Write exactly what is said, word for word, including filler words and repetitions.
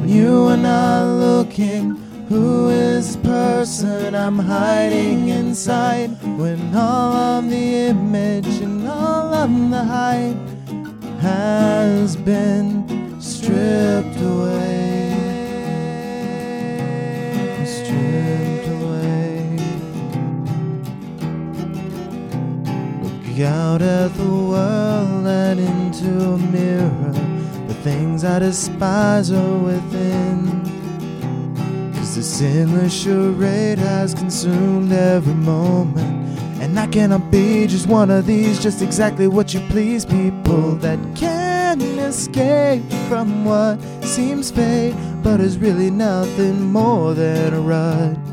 you are not looking, who is the person I'm hiding inside? When all of the image and all of the hype has been stripped away, stripped away. Look out at the world and into a mirror. The things I despise are within. The sinless charade has consumed every moment, and I cannot be just one of these, just exactly what you please. People that can't escape from what seems fate, but is really nothing more than a rut.